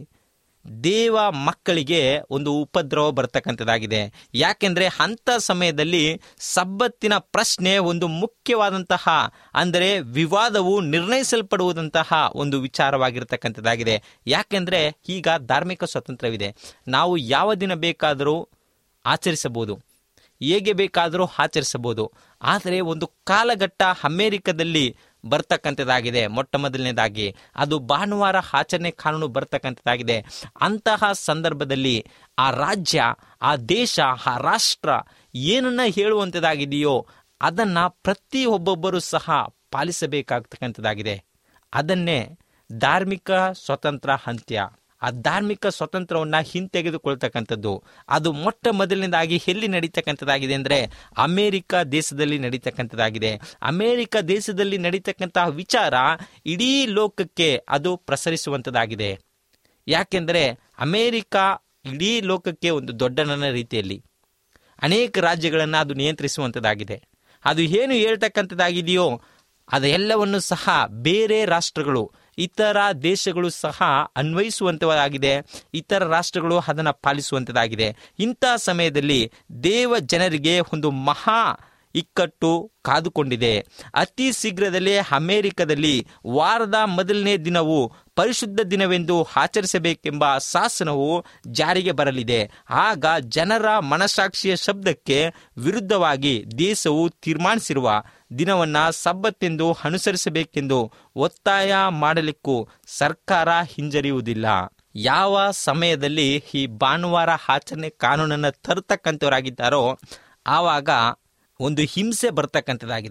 Speaker 3: ದೇವ ಮಕ್ಕಳಿಗೆ ಒಂದು ಉಪದ್ರವ ಬರ್ತಕ್ಕಂಥದ್ದಾಗಿದೆ. ಯಾಕೆಂದರೆ ಅಂಥ ಸಮಯದಲ್ಲಿ ಸಬ್ಬತ್ತಿನ ಪ್ರಶ್ನೆ ಒಂದು ಮುಖ್ಯವಾದಂತಹ, ಅಂದರೆ ವಿವಾದವು ನಿರ್ಣಯಿಸಲ್ಪಡುವುದಂತಹ ಒಂದು ವಿಚಾರವಾಗಿರ್ತಕ್ಕಂಥದ್ದಾಗಿದೆ. ಯಾಕೆಂದರೆ ಈಗ ಧಾರ್ಮಿಕ ಸ್ವಾತಂತ್ರ್ಯವಿದೆ, ನಾವು ಯಾವ ದಿನ ಬೇಕಾದರೂ ಆಚರಿಸಬಹುದು, ಹೇಗೆ ಬೇಕಾದರೂ ಆಚರಿಸಬಹುದು. ಆದರೆ ಒಂದು ಕಾಲಘಟ್ಟ ಅಮೆರಿಕದಲ್ಲಿ ಬರ್ತಕ್ಕಂಥದ್ದಾಗಿದೆ. ಮೊಟ್ಟ ಮೊದಲನೇದಾಗಿ ಅದು ಭಾನುವಾರ ಆಚರಣೆ ಕಾನೂನು ಬರ್ತಕ್ಕಂಥದ್ದಾಗಿದೆ. ಅಂತಹ ಸಂದರ್ಭದಲ್ಲಿ ಆ ರಾಜ್ಯ, ಆ ದೇಶ, ಆ ರಾಷ್ಟ್ರ ಏನನ್ನ ಹೇಳುವಂಥದ್ದಾಗಿದೆಯೋ ಅದನ್ನು ಪ್ರತಿಯೊಬ್ಬೊಬ್ಬರೂ ಸಹ ಪಾಲಿಸಬೇಕಾಗ್ತಕ್ಕಂಥದ್ದಾಗಿದೆ. ಅದನ್ನೇ ಧಾರ್ಮಿಕ ಸ್ವತಂತ್ರ ಅಂತ್ಯ, ಆ ಧಾರ್ಮಿಕ ಸ್ವತಂತ್ರವನ್ನು ಹಿಂತೆಗೆದುಕೊಳ್ತಕ್ಕಂಥದ್ದು ಅದು ಮೊಟ್ಟ ಮೊದಲನೇದಾಗಿ ಎಲ್ಲಿ ನಡೀತಕ್ಕಂಥದ್ದಾಗಿದೆ ಅಂದರೆ ಅಮೇರಿಕ ದೇಶದಲ್ಲಿ ನಡೀತಕ್ಕಂಥದ್ದಾಗಿದೆ. ಅಮೇರಿಕ ದೇಶದಲ್ಲಿ ನಡೀತಕ್ಕಂತಹ ವಿಚಾರ ಇಡೀ ಲೋಕಕ್ಕೆ ಅದು ಪ್ರಸರಿಸುವಂಥದ್ದಾಗಿದೆ. ಯಾಕೆಂದರೆ ಅಮೇರಿಕ ಇಡೀ ಲೋಕಕ್ಕೆ ಒಂದು ದೊಡ್ಡನನ್ನ ರೀತಿಯಲ್ಲಿ ಅನೇಕ ರಾಜ್ಯಗಳನ್ನು ಅದು ನಿಯಂತ್ರಿಸುವಂಥದ್ದಾಗಿದೆ. ಅದು ಏನು ಹೇಳ್ತಕ್ಕಂಥದ್ದಾಗಿದೆಯೋ ಅದೆಲ್ಲವನ್ನು ಸಹ ಬೇರೆ ರಾಷ್ಟ್ರಗಳು, ಇತರ ದೇಶಗಳು ಸಹ ಅನ್ವಯಿಸುವಂಥದ್ದಾಗಿದೆ. ಇತರ ರಾಷ್ಟ್ರಗಳು ಅದನ್ನು ಪಾಲಿಸುವಂಥದ್ದಾಗಿದೆ. ಇಂಥ ಸಮಯದಲ್ಲಿ ದೇವ ಜನರಿಗೆ ಒಂದು ಮಹಾ ಇಕ್ಕಟ್ಟು ಕಾದುಕೊಂಡಿದೆ. ಅತಿ ಶೀಘ್ರದಲ್ಲೇ ಅಮೆರಿಕದಲ್ಲಿ ವಾರದ ಮೊದಲನೇ ದಿನವು ಪರಿಶುದ್ಧ ದಿನವೆಂದು ಆಚರಿಸಬೇಕೆಂಬ ಶಾಸನವು ಜಾರಿಗೆ ಬರಲಿದೆ. ಆಗ ಜನರ ಮನಸಾಕ್ಷಿಯ ಶಬ್ದಕ್ಕೆ ವಿರುದ್ಧವಾಗಿ ದೇಶವು ತೀರ್ಮಾನಿಸಿರುವ ದಿನವನ್ನು ಸಬ್ಬತ್ತೆಂದು ಅನುಸರಿಸಬೇಕೆಂದು ಒತ್ತಾಯ ಮಾಡಲಿಕ್ಕೂ ಸರ್ಕಾರ ಹಿಂಜರಿಯುವುದಿಲ್ಲ. ಯಾವ ಸಮಯದಲ್ಲಿ ಈ ಭಾನುವಾರ ಆಚರಣೆ ಕಾನೂನನ್ನು ತರತಕ್ಕಂಥವರಾಗಿದ್ದಾರೋ ಆವಾಗ ಒಂದು ಹಿಂಸೆ ಬರ್ತಕ್ಕಂಥದ್ದಾಗಿದೆ.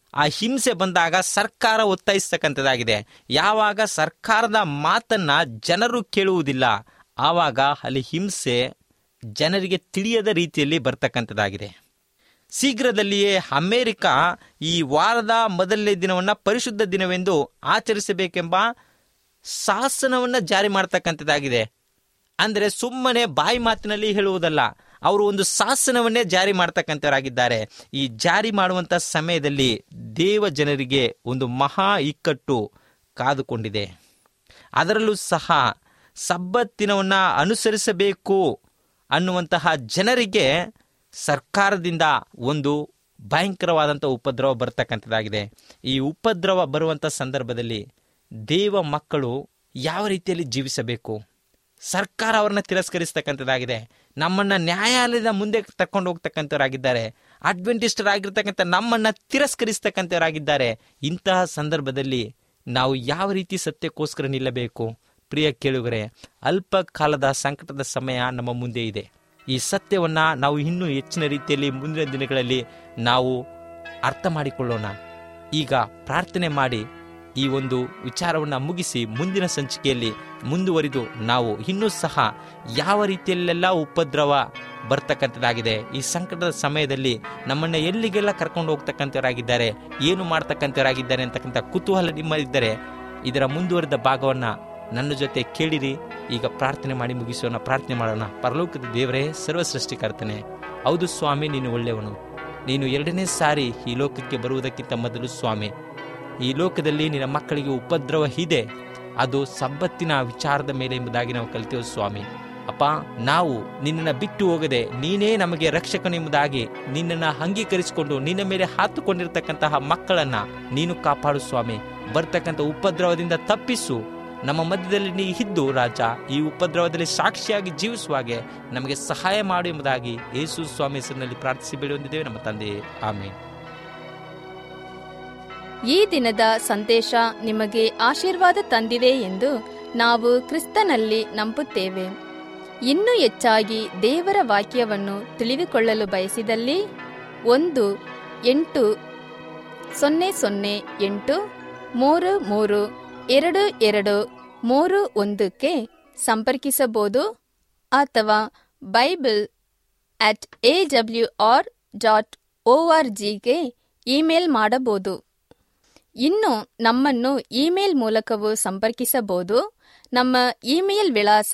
Speaker 3: ಆ ಹಿಂಸೆ ಬಂದಾಗ ಸರ್ಕಾರ ಒತ್ತಾಯಿಸ್ತಕ್ಕಂಥದ್ದಾಗಿದೆ. ಯಾವಾಗ ಸರ್ಕಾರದ ಮಾತನ್ನ ಜನರು ಕೇಳುವುದಿಲ್ಲ, ಆವಾಗ ಅಲ್ಲಿ ಹಿಂಸೆ ಜನರಿಗೆ ತಿಳಿಯದ ರೀತಿಯಲ್ಲಿ ಬರ್ತಕ್ಕಂಥದ್ದಾಗಿದೆ. ಶೀಘ್ರದಲ್ಲಿಯೇ ಅಮೆರಿಕ ಈ ವಾರದ ಮೊದಲನೇ ದಿನವನ್ನು ಪರಿಶುದ್ಧ ದಿನವೆಂದು ಆಚರಿಸಬೇಕೆಂಬ ಶಾಸನವನ್ನು ಜಾರಿ ಮಾಡ್ತಕ್ಕಂಥದ್ದಾಗಿದೆ. ಅಂದರೆ ಸುಮ್ಮನೆ ಬಾಯಿ ಮಾತಿನಲ್ಲಿ ಹೇಳುವುದಲ್ಲ, ಅವರು ಒಂದು ಶಾಸನವನ್ನೇ ಜಾರಿ ಮಾಡ್ತಕ್ಕಂಥವರಾಗಿದ್ದಾರೆ. ಈ ಜಾರಿ ಮಾಡುವಂಥ ಸಮಯದಲ್ಲಿ ದೇವ ಜನರಿಗೆ ಒಂದು ಮಹಾ ಇಕ್ಕಟ್ಟು ಕಾದುಕೊಂಡಿದೆ. ಅದರಲ್ಲೂ ಸಹ ಸಬ್ಬತ್ ದಿನವನ್ನು ಅನುಸರಿಸಬೇಕು ಅನ್ನುವಂತಹ ಜನರಿಗೆ ಸರ್ಕಾರದಿಂದ ಒಂದು ಭಯಂಕರವಾದಂಥ ಉಪದ್ರವ ಬರ್ತಕ್ಕಂಥದ್ದಾಗಿದೆ. ಈ ಉಪದ್ರವ ಬರುವಂಥ ಸಂದರ್ಭದಲ್ಲಿ ದೇವ ಮಕ್ಕಳು ಯಾವ ರೀತಿಯಲ್ಲಿ ಜೀವಿಸಬೇಕು? ಸರ್ಕಾರ ಅವರನ್ನ ತಿರಸ್ಕರಿಸ್ತಕ್ಕಂಥದ್ದಾಗಿದೆ. ನಮ್ಮನ್ನು ನ್ಯಾಯಾಲಯದ ಮುಂದೆ ತಕೊಂಡು ಹೋಗ್ತಕ್ಕಂಥವರಾಗಿದ್ದಾರೆ. ಅಡ್ವೆಂಟಿಸ್ಟರಾಗಿರ್ತಕ್ಕಂಥ ನಮ್ಮನ್ನು ತಿರಸ್ಕರಿಸ್ತಕ್ಕಂಥವರಾಗಿದ್ದಾರೆ. ಇಂತಹ ಸಂದರ್ಭದಲ್ಲಿ ನಾವು ಯಾವ ರೀತಿ ಸತ್ಯಕ್ಕೋಸ್ಕರ ನಿಲ್ಲಬೇಕು? ಪ್ರಿಯ ಕೇಳುಗರೆ, ಅಲ್ಪ ಕಾಲದ ಸಂಕಟದ ಸಮಯ ನಮ್ಮ ಮುಂದೆ ಇದೆ. ಈ ಸತ್ಯವನ್ನು ನಾವು ಇನ್ನೂ ಹೆಚ್ಚಿನ ರೀತಿಯಲ್ಲಿ ಮುಂದಿನ ದಿನಗಳಲ್ಲಿ ನಾವು ಅರ್ಥ ಮಾಡಿಕೊಳ್ಳೋಣ. ಈಗ ಪ್ರಾರ್ಥನೆ ಮಾಡಿ ಈ ಒಂದು ವಿಚಾರವನ್ನು ಮುಗಿಸಿ ಮುಂದಿನ ಸಂಚಿಕೆಯಲ್ಲಿ ಮುಂದುವರಿದು ನಾವು ಇನ್ನೂ ಸಹ ಯಾವ ರೀತಿಯಲ್ಲೆಲ್ಲ ಉಪದ್ರವ ಬರ್ತಕ್ಕಂಥದ್ದಾಗಿದೆ, ಈ ಸಂಕಟದ ಸಮಯದಲ್ಲಿ ನಮ್ಮನ್ನು ಎಲ್ಲಿಗೆಲ್ಲ ಕರ್ಕೊಂಡು ಹೋಗ್ತಕ್ಕಂಥವರಾಗಿದ್ದಾರೆ, ಏನು ಮಾಡ್ತಕ್ಕಂಥವರಾಗಿದ್ದಾರೆ ಅಂತಕ್ಕಂಥ ಕುತೂಹಲ ನಿಮ್ಮಲ್ಲಿದ್ದರೆ ಇದರ ಮುಂದುವರಿದ ಭಾಗವನ್ನು ನನ್ನ ಜೊತೆ ಕೇಳಿರಿ. ಈಗ ಪ್ರಾರ್ಥನೆ ಮಾಡಿ ಮುಗಿಸೋಣ. ಪ್ರಾರ್ಥನೆ ಮಾಡೋಣ. ಪರಲೋಕದ ದೇವರೇ, ಸರ್ವ ಸೃಷ್ಟಿಕರ್ತನೆ, ಹೌದು ಸ್ವಾಮಿ, ನೀನು ಒಳ್ಳೆಯವನು. ನೀನು ಎರಡನೇ ಸಾರಿ ಈ ಲೋಕಕ್ಕೆ ಬರುವುದಕ್ಕಿಂತ ಮೊದಲು ಸ್ವಾಮಿ, ಈ ಲೋಕದಲ್ಲಿ ನಿನ್ನ ಮಕ್ಕಳಿಗೆ ಉಪದ್ರವ ಇದೆ, ಅದು ಸಬ್ಬತ್ತಿನ ವಿಚಾರದ ಮೇಲೆ ಎಂಬುದಾಗಿ ನಾವು ಕಲಿತೇವೆ ಸ್ವಾಮಿ. ಅಪ್ಪ, ನಾವು ನಿನ್ನನ್ನು ಬಿಟ್ಟು ಹೋಗದೆ ನೀನೇ ನಮಗೆ ರಕ್ಷಕನೆಂಬುದಾಗಿ ನಿನ್ನನ್ನು ಅಂಗೀಕರಿಸಿಕೊಂಡು ನಿನ್ನ ಮೇಲೆ ಹಾತುಕೊಂಡಿರ್ತಕ್ಕಂತಹ ಮಕ್ಕಳನ್ನು ನೀನು ಕಾಪಾಡು ಸ್ವಾಮಿ. ಬರ್ತಕ್ಕಂಥ ಉಪದ್ರವದಿಂದ ತಪ್ಪಿಸು. ನಮ್ಮ ಮಧ್ಯದಲ್ಲಿ ನೀ ಇದ್ದು ರಾಜ, ಈ ಉಪದ್ರವದಲ್ಲಿ ಸಾಕ್ಷಿಯಾಗಿ ಜೀವಿಸುವಾಗೆ ನಮಗೆ ಸಹಾಯ ಮಾಡು ಎಂಬುದಾಗಿ ಯೇಸು ಸ್ವಾಮಿ ಹೆಸರಿನಲ್ಲಿ ಪ್ರಾರ್ಥಿಸಿ ಬೇಡಿಕೊಂಡಿದ್ದೇವೆ ನಮ್ಮ ತಂದೆ, ಆಮೇನ್.
Speaker 1: ಈ ದಿನದ ಸಂದೇಶ ನಿಮಗೆ ಆಶೀರ್ವಾದ ತಂದಿದೆ ಎಂದು ನಾವು ಕ್ರಿಸ್ತನಲ್ಲಿ ನಂಬುತ್ತೇವೆ. ಇನ್ನೂ ಹೆಚ್ಚಾಗಿ ದೇವರ ವಾಕ್ಯವನ್ನು ತಿಳಿದುಕೊಳ್ಳಲು ಬಯಸಿದಲ್ಲಿ 1-800-833-2231 ಸಂಪರ್ಕಿಸಬಹುದು ಅಥವಾ bible@awr.org ಇಮೇಲ್ ಮಾಡಬಹುದು. ಇನ್ನು ನಮ್ಮನ್ನು ಇಮೇಲ್ ಮೂಲಕವೂ ಸಂಪರ್ಕಿಸಬಹುದು. ನಮ್ಮ ಇಮೇಲ್ ವಿಳಾಸ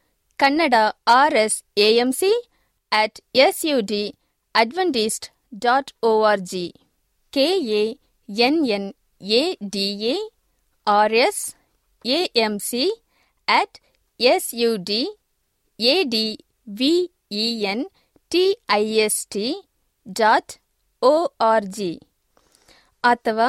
Speaker 1: kannada@sudadventist.org kannadamc@sudadventist.org ಅಥವಾ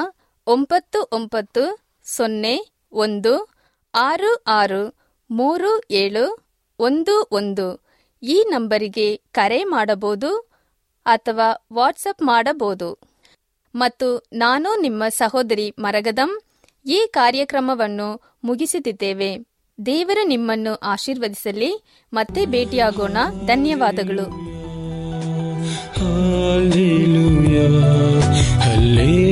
Speaker 1: 9901663711 ಈ ನಂಬರಿಗೆ ಕರೆ ಮಾಡಬಹುದು ಅಥವಾ ವಾಟ್ಸಪ್ ಮಾಡಬಹುದು. ಮತ್ತು ನಾನು ನಿಮ್ಮ ಸಹೋದರಿ ಮರಗದಂ ಈ ಕಾರ್ಯಕ್ರಮವನ್ನು ಮುಗಿಸುತ್ತಿದ್ದೇವೆ. ದೇವರು ನಿಮ್ಮನ್ನು ಆಶೀರ್ವದಿಸಲಿ. ಮತ್ತೆ ಭೇಟಿಯಾಗೋಣ. ಧನ್ಯವಾದಗಳು.
Speaker 2: ಹಲ್ಲೆಲೂಯಾ, ಹಲ್ಲೆಲೂಯಾ.